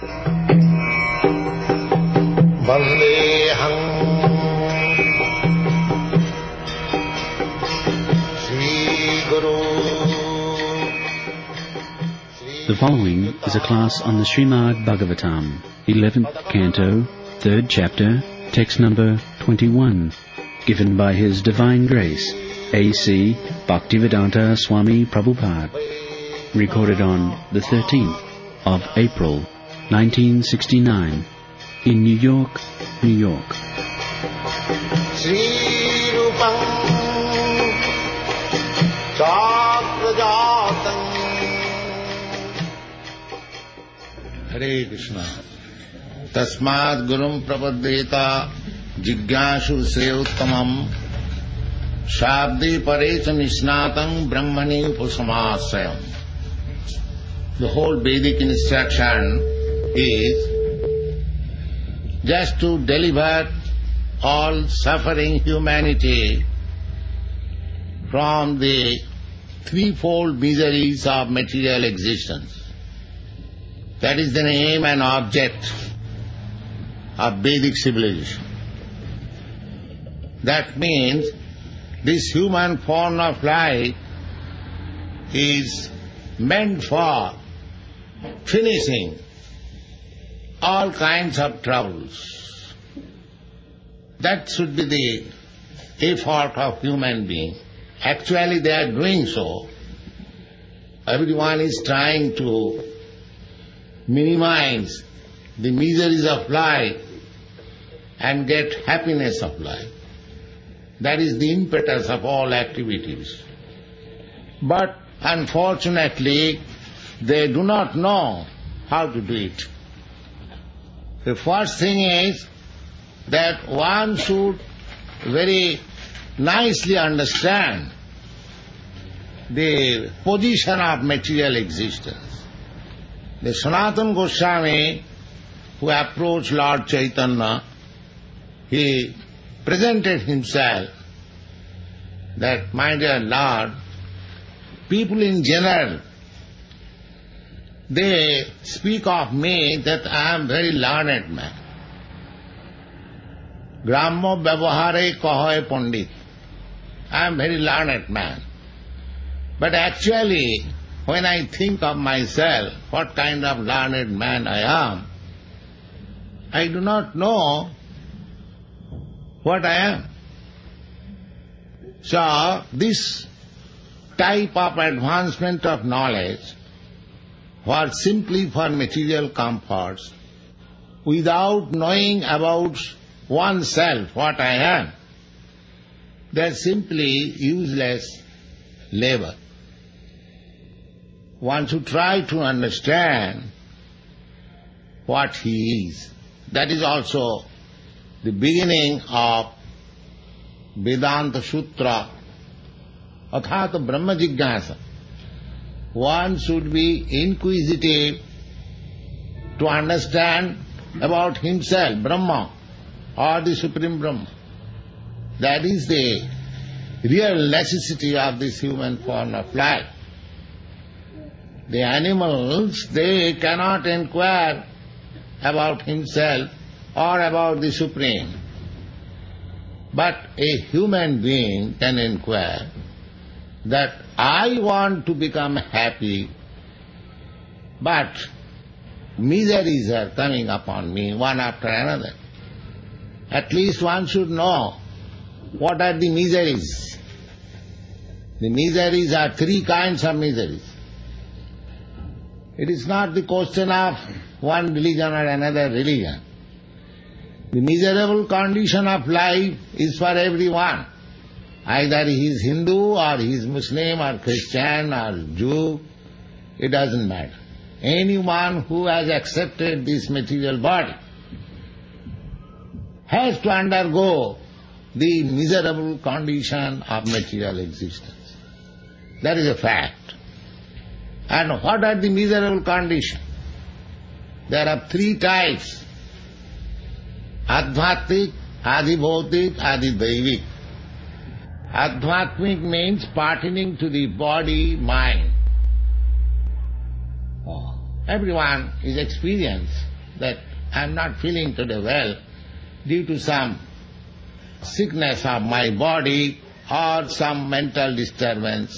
Vandeham Shri Guru. The following is a class on the Srimad Bhagavatam, 11th Canto, 3rd Chapter, text number 21, given by His Divine Grace, A.C. Bhaktivedanta Swami Prabhupada, recorded on the 13th of April, 1969, in New York, New York. Sri Rupam Chakrajatam. Hare Krishna. Tasmad Gurum Prapaddeta Jigyashu Sreyuttamam Shabde Parecha Nisnatam Brahmani Upasamasayam. The whole Vedic instruction is just to deliver all suffering humanity from the threefold miseries of material existence. That is the aim and object of Vedic civilization. That means this human form of life is meant for finishing all kinds of troubles. That should be the effort of human being. Actually they are doing so. Everyone is trying to minimize the miseries of life and get happiness of life. That is the impetus of all activities. But unfortunately, they do not know how to do it. The first thing is that one should very nicely understand the position of material existence. The Sanatana Goswami, who approached Lord Chaitanya, he presented himself that, my dear Lord, people in general, they speak of me that I am very learned man. Grammo vyavahare kahoy pandit. I am very learned man. But actually, when I think of myself, what kind of learned man I am, I do not know what I am. So, this type of advancement of knowledge was simply for material comforts, without knowing about oneself, what I am. They are simply useless labor. One should try to understand what he is. That is also the beginning of Vedanta Sutra, Athata Brahma Jigyasa. One should be inquisitive to understand about himself, Brahma, or the Supreme Brahma. That is the real necessity of this human form of life. The animals, they cannot inquire about himself or about the Supreme. But a human being can inquire that I want to become happy, but miseries are coming upon me one after another. At least one should know what are the miseries. The miseries are three kinds of miseries. It is not the question of one religion or another religion. The miserable condition of life is for everyone. Either he is Hindu or he is Muslim or Christian or Jew, it doesn't matter. Anyone who has accepted this material body has to undergo the miserable condition of material existence. That is a fact. And what are the miserable conditions? There are three types: Adhyatmik, Adhibhautik, Adhidaivik. Adhyatmik means pertaining to the body, mind. Everyone is experienced that I am not feeling today well due to some sickness of my body or some mental disturbance.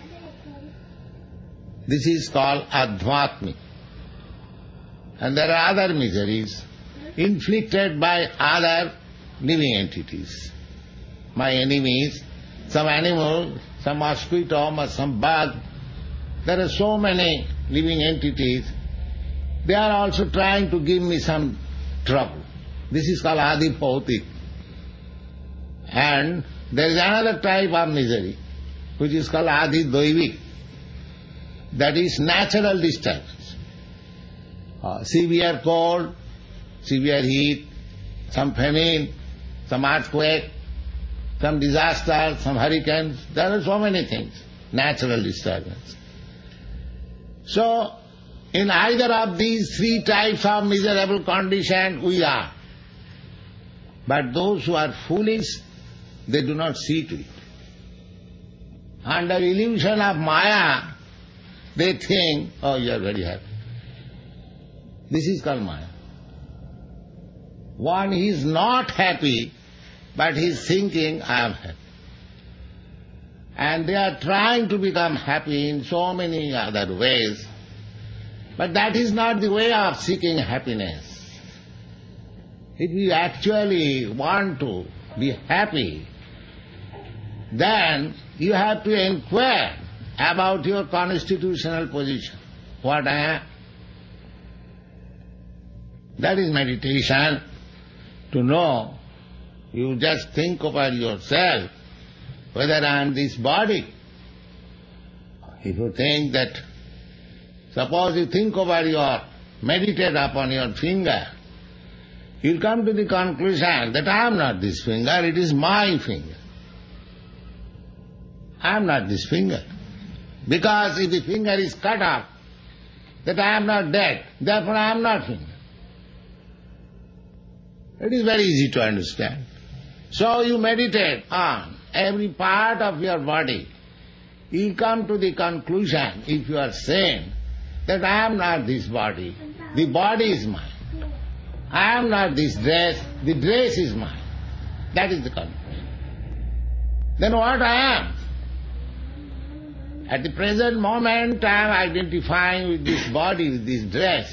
This is called adhyatmik. And there are other miseries inflicted by other living entities. My enemies, some animal, some mosquito, or some bug. There are so many living entities. They are also trying to give me some trouble. This is called adibhautik. And there is another type of misery, which is called adidaivik. That is natural disturbance. Severe cold, severe heat, some famine, some earthquake, some disaster, some hurricanes. There are so many things, natural disturbance. So, in either of these three types of miserable condition, we are. But those who are foolish, they do not see to it. Under illusion of Maya, they think, oh, you are very happy. This is called Maya. One is not happy, but he is thinking, I am happy. And they are trying to become happy in so many other ways. But that is not the way of seeking happiness. If you actually want to be happy, then you have to inquire about your constitutional position. What I am. That is meditation. To know, you just think about yourself, whether I am this body. If you think that, suppose you think meditate upon your finger, you'll come to the conclusion that I am not this finger, it is my finger. I am not this finger. Because if the finger is cut off, that I am not dead, therefore I am not finger. It is very easy to understand. So you meditate on every part of your body. You come to the conclusion, if you are sane, that I am not this body, the body is mine. I am not this dress, the dress is mine. That is the conclusion. Then what I am? At the present moment I am identifying with this body, with this dress.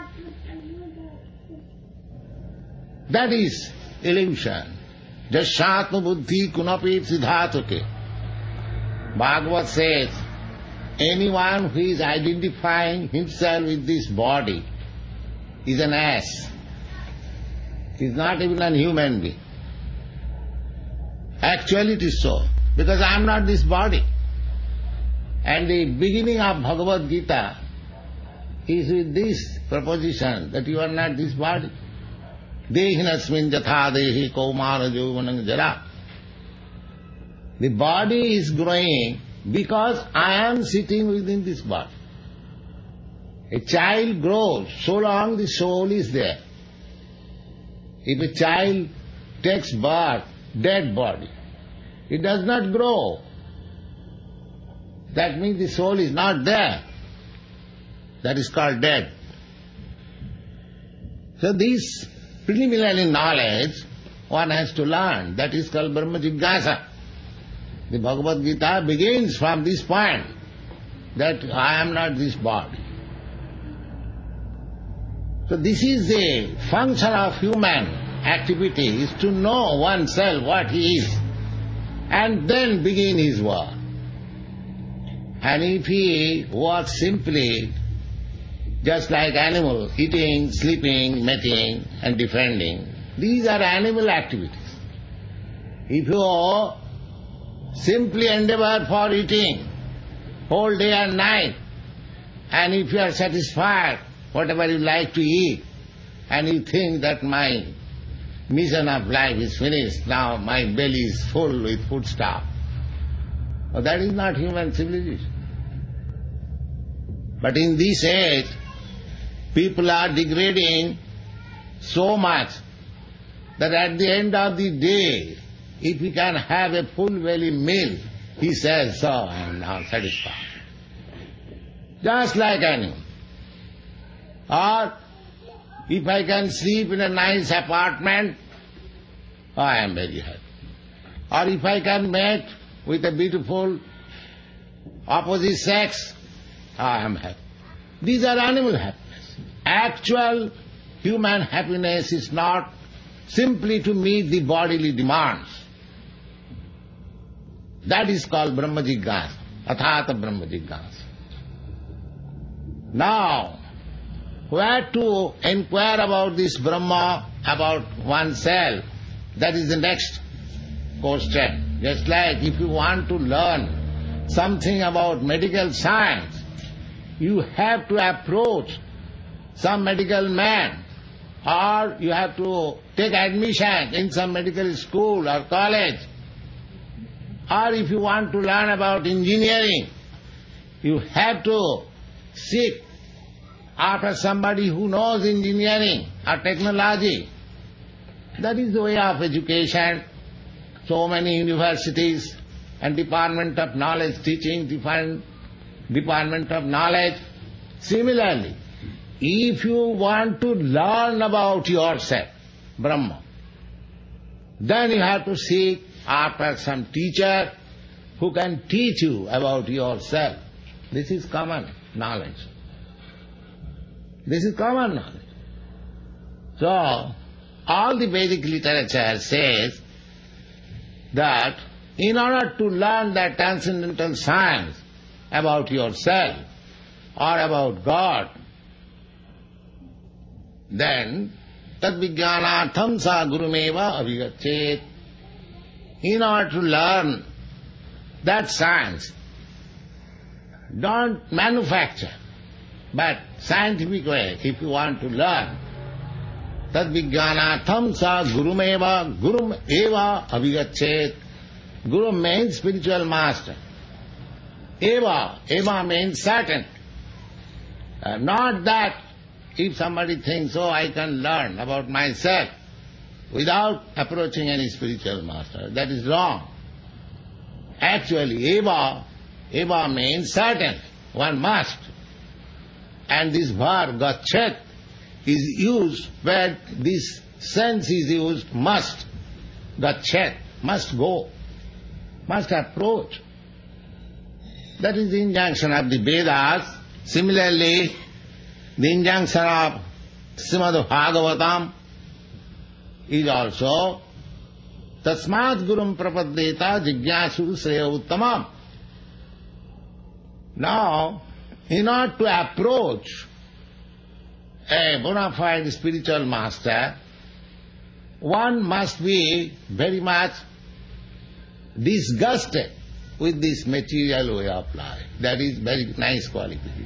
That is illusion. Jasyatma buddhi kunapi siddhatuke. Bhagavad says, anyone who is identifying himself with this body is an ass. He is not even a human being. Actually it is so, because I am not this body. And the beginning of Bhagavad Gita is with this proposition that you are not this body. Dehinasmin jatha dehi kaumara jovanang jara. The body is growing because I am sitting within this body. A child grows so long the soul is there. If a child takes birth, dead body, it does not grow. That means the soul is not there. That is called dead. So this preliminary knowledge one has to learn. That is called Brahma Jigyasa. The Bhagavad Gita begins from this point, that I am not this body. So this is the function of human activity, is to know oneself what he is, and then begin his work. And if he was simply just like animal, eating, sleeping, mating and defending, these are animal activities. If you simply endeavor for eating whole day and night, and if you are satisfied, whatever you like to eat, and you think that my mission of life is finished, now my belly is full with foodstuff, well, that is not human civilization. But in this age, people are degrading so much that at the end of the day, if he can have a full belly meal, he says, so I am now satisfied. Just like animal. Or If I can sleep in a nice apartment, I am very happy. Or if I can mate with a beautiful opposite sex, I am happy. These are animal happiness. Actual human happiness is not simply to meet the bodily demands. That is called Brahma Jigyasa, Athata Brahma Jigyasa. Now, where to inquire about this Brahma, about oneself, that is the next question. Just like if you want to learn something about medical science, you have to approach some medical man, or you have to take admission in some medical school or college. Or if you want to learn about engineering, you have to seek after somebody who knows engineering or technology. That is the way of education. So many universities and Department of Knowledge teaching, different Department of Knowledge. Similarly, if you want to learn about yourself, Brahma, then you have to seek after some teacher who can teach you about yourself. This is common knowledge. This is common knowledge. So, all the Vedic literature says that in order to learn that transcendental science about yourself or about God, then tad vijnanatham sa gurumeva avigachet. In order to learn that science, don't manufacture, but scientific way, if you want to learn, tad vijnanatham sa gurumeva, gurum eva avigachet. Guru means spiritual master. Eva means certain. Not that if somebody thinks, oh, I can learn about myself without approaching any spiritual master. That is wrong. Actually, eva means certain. One must. And this verb, gachet, is used where this sense is used, must. Gachet, must go, must approach. That is the injunction of the Vedas. Similarly, the injunction of Srimad Bhagavatam is also tasmat gurum prapaddeta jignasu sreya uttamam. Now, in order to approach a bona fide spiritual master, one must be very much disgusted with this material way of life. That is very nice qualification.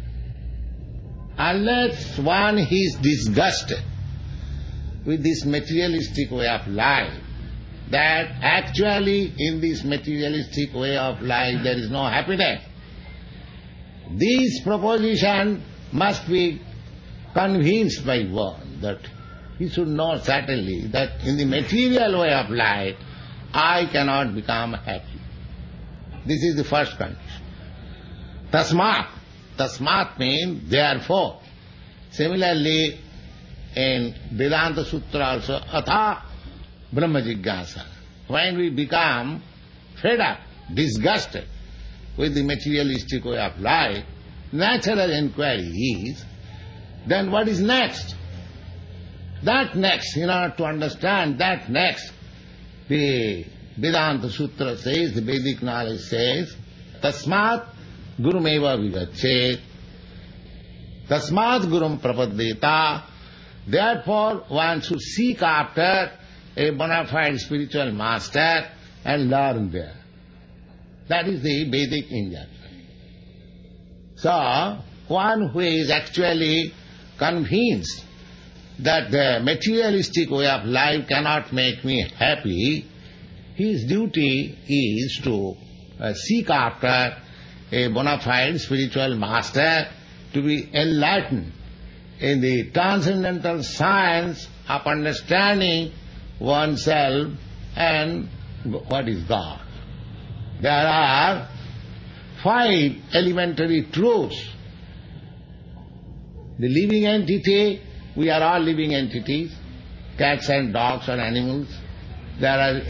Unless one is disgusted with this materialistic way of life, that actually in this materialistic way of life there is no happiness, this proposition must be convinced by one, that he should know certainly that in the material way of life I cannot become happy. This is the first condition. Tasmat. Tasmat means therefore. Similarly, in Vedanta Sutra also, atha Brahma Jigyasa. When we become fed up, disgusted with the materialistic way of life, natural inquiry is, then what is next? That next, in order to understand that next, the Vedanta Sutra says, the Vedic knowledge says, tasmat gurumeva vigachet, tasmat gurum prapaddeta. Therefore, one should seek after a bona fide spiritual master and learn there. That is the Vedic injunction. So, one who is actually convinced that the materialistic way of life cannot make me happy, his duty is to seek after a bona fide spiritual master to be enlightened in the transcendental science of understanding oneself and what is God. There are 5 elementary truths. The living entity, We are all living entities, cats and dogs or animals. There are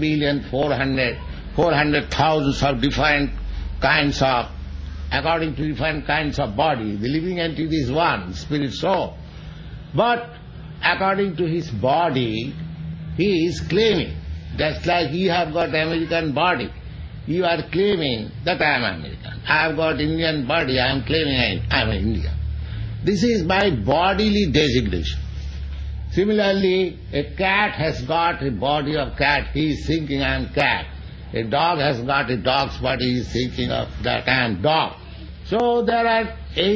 8,400,000 of different kinds of, according to different kinds of body. The living entity is one, spirit soul. But according to his body, he is claiming, just like you have got American body, you are claiming that I am American. I have got Indian body, I am claiming I am Indian. This is my bodily designation. Similarly, a cat has got a body of cat, he is thinking I am cat. A dog has got a dog's body, he is thinking of that I am dog. So there are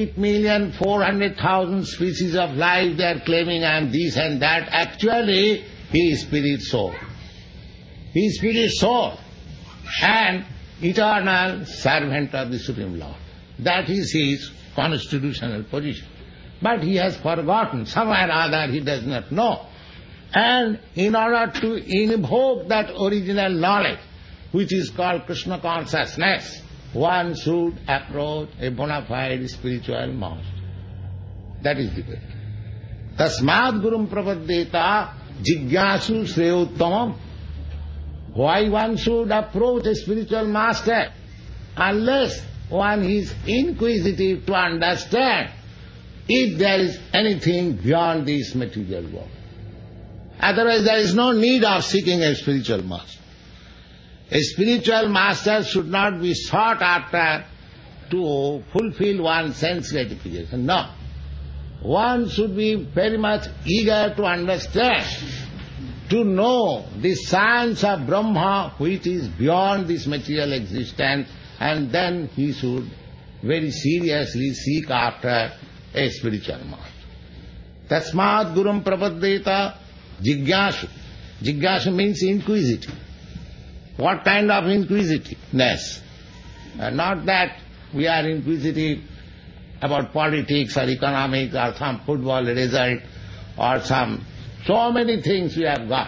8,400,000 species of life, they are claiming I am this and that. Actually, he is spirit soul. He is spirit soul and eternal servant of the Supreme Lord. That is his constitutional position. But he has forgotten, somewhere or other he does not know. And in order to invoke that original knowledge, which is called Krishna consciousness, one should approach a bona fide spiritual master. That is the way. Tasmad gurum prapaddeta jigyasu shreyottamam. Why one should approach a spiritual master? Unless one is inquisitive to understand if there is anything beyond this material world. Otherwise there is no need of seeking a spiritual master. A spiritual master should not be sought after to fulfill one's sense gratification. No. One should be very much eager to understand, to know the science of Brahma which is beyond this material existence, and then he should very seriously seek after a spiritual master. Tasmad gurum prapaddeta jigyasu. Jigyasu means inquisitive. What kind of inquisitiveness? Not that we are inquisitive about politics or economics or some football result or some, so many things we have got.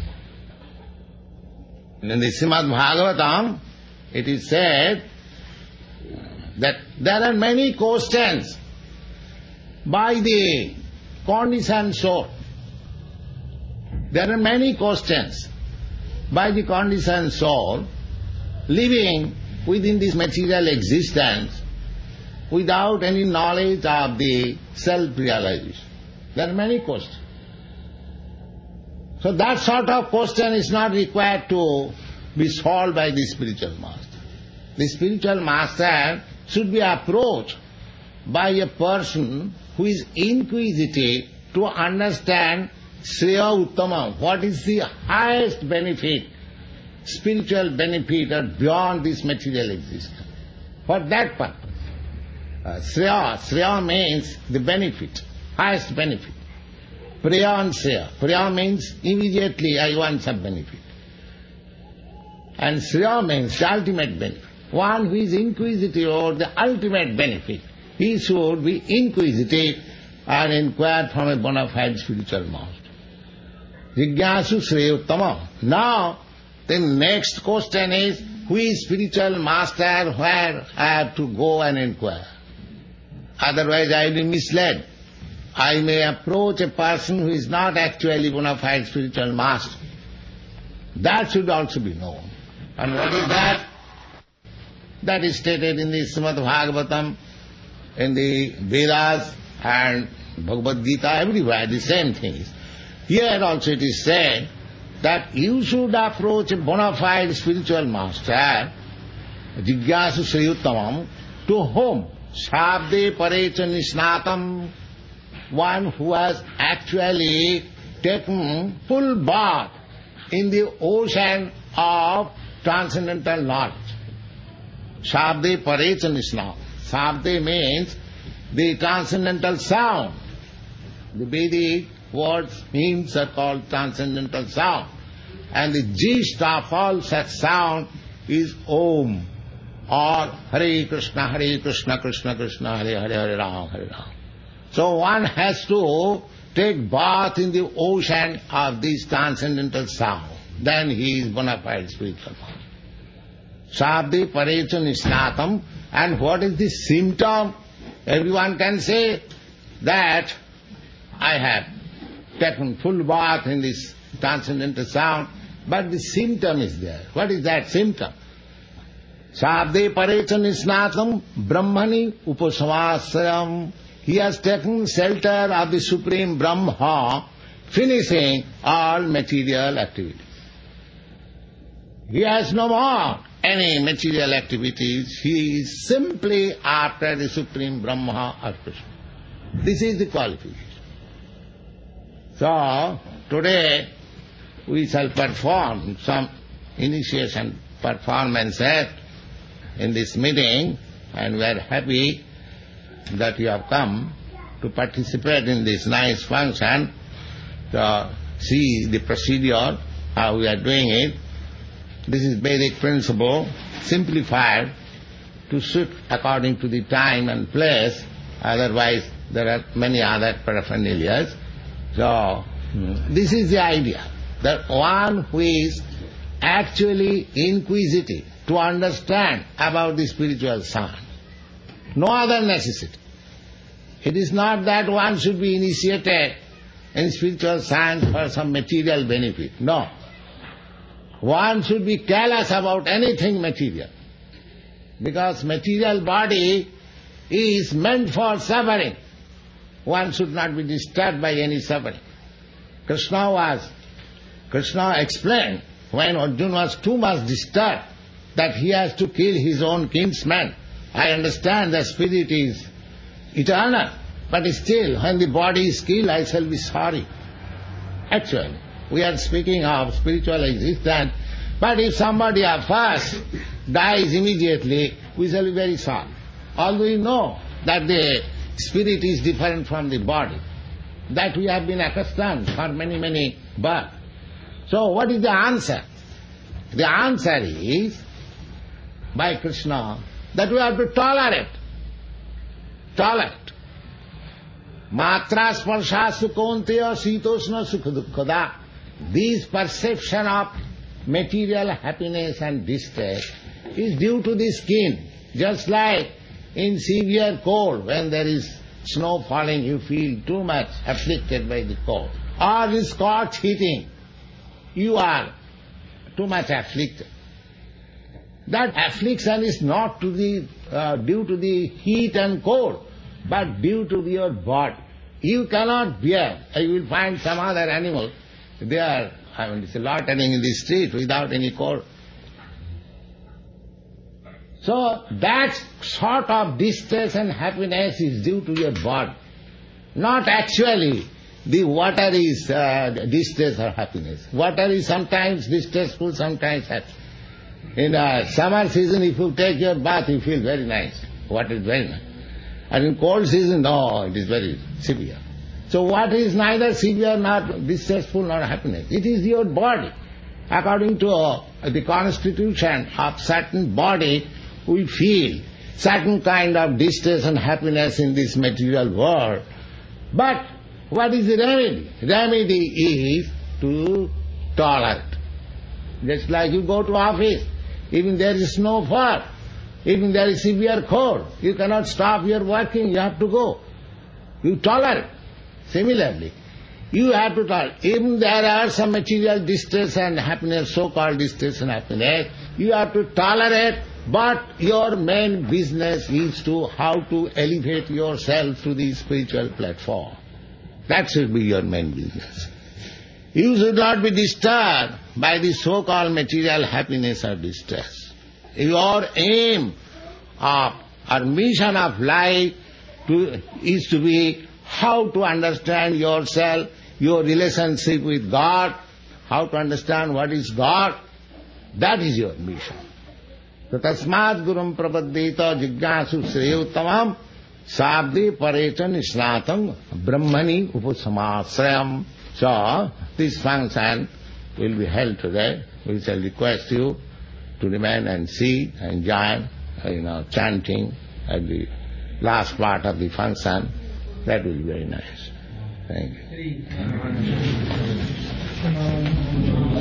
In the Srimad Bhagavatam, it is said that there are many questions by the conditioned soul. There are many questions by the conditioned soul living within this material existence without any knowledge of the self-realization. There are many questions. So that sort of question is not required to be solved by the spiritual master. The spiritual master should be approached by a person who is inquisitive to understand Shreya Uttamam, what is the highest benefit, spiritual benefit or beyond this material existence. For that purpose. Shreya means the benefit, highest benefit. Priya and Shreya. Priya means immediately I want some benefit. And Shreya means the ultimate benefit. One who is inquisitive about the ultimate benefit, he should be inquisitive and inquire from a bona fide spiritual master. Jigyasu Shreyuttama. Now, the next question is, who is spiritual master, where I have to go and inquire? Otherwise I will be misled. I may approach a person who is not actually bona fide spiritual master. That should also be known. And what is that? That is stated in the Srimad Bhagavatam, in the Vedas and Bhagavad Gita, everywhere the same thing is. Here also it is said that you should approach a bona fide spiritual master, Jigyasu Shreyuttamam, to whom Shabde Parecha Nisnatam, one who has actually taken full bath in the ocean of transcendental knowledge. Shabde Parecha Nisnatam. Shabde means the transcendental sound. The Vedic words, hymns are called transcendental sound. And the gist of all such sound is Om or Hare Krishna, Krishna Krishna, Hare Hare, Hare Ram, Hare Ram. So one has to take bath in the ocean of this transcendental sound. Then he is bona fide spiritual master. Shabde Parecha Nisnatam. And what is the symptom? Everyone can say that I have taken full bath in this transcendental sound, but the symptom is there. What is that symptom? Sabde parecha nisnatam brahmani upasamasayam. He has taken shelter of the Supreme Brahma, finishing all material activities. He has no more any material activities. He is simply after the Supreme Brahma or Krishna. This is the qualification. So, today we shall perform some initiation performances in this meeting, and we are happy that you have come to participate in this nice function, to see the procedure, how we are doing it. This is basic principle, simplified to suit according to the time and place, otherwise there are many other paraphernalias. So, this is the idea, that one who is actually inquisitive to understand about the spiritual science, no other necessity. It is not that one should be initiated in spiritual science for some material benefit. No. One should be careless about anything material, because material body is meant for suffering. One should not be disturbed by any suffering. Krishna explained when Arjuna was too much disturbed that he has to kill his own kinsman. I understand the spirit is eternal, but still when the body is killed I shall be sorry. Actually, we are speaking of spiritual existence, but if somebody of us dies immediately, we shall be very sorry. Although we know that the spirit is different from the body, that we have been accustomed for many, many births. So what is the answer? The answer is, by Krishna, that we have to tolerate. Tolerate. Matra sparsha sukonteya sitoshna sukha. This perception of material happiness and distress is due to the skin. Just like in severe cold, when there is snow falling, you feel too much afflicted by the cold. Or in scorched heating, you are too much afflicted. That affliction is not to the due to the heat and cold, but due to your body. You cannot bear. You will find some other animal, they are, loitering in the street without any cold. So that sort of distress and happiness is due to your body. Not actually the water is distress or happiness. Water is sometimes distressful, sometimes happy. In summer season, if you take your bath, you feel very nice. Water is very nice. And in cold season, no, it is very severe. So what is neither severe nor distressful nor happiness? It is your body. According to the constitution of certain body, we feel certain kind of distress and happiness in this material world. But what is the remedy? Remedy is to tolerate. Just like you go to office, even there is snowfall, even there is severe cold, you cannot stop your working, you have to go. You tolerate. Similarly, you have to tolerate. Even there are some material distress and happiness, so-called distress and happiness, you have to tolerate, but your main business is to how to elevate yourself to the spiritual platform. That should be your main business. You should not be disturbed by the so-called material happiness or distress. Your aim or mission of life is to be how to understand yourself, your relationship with God, how to understand what is God. That is your mission. So tasmat gurum prapaddeta jignasu shreyuttamam sabde parecha nisnatam brahmani upasamasrayam. So this function will be held today. We shall request you to remain and see and join, chanting at the last part of the function. That will be very nice. Thank you.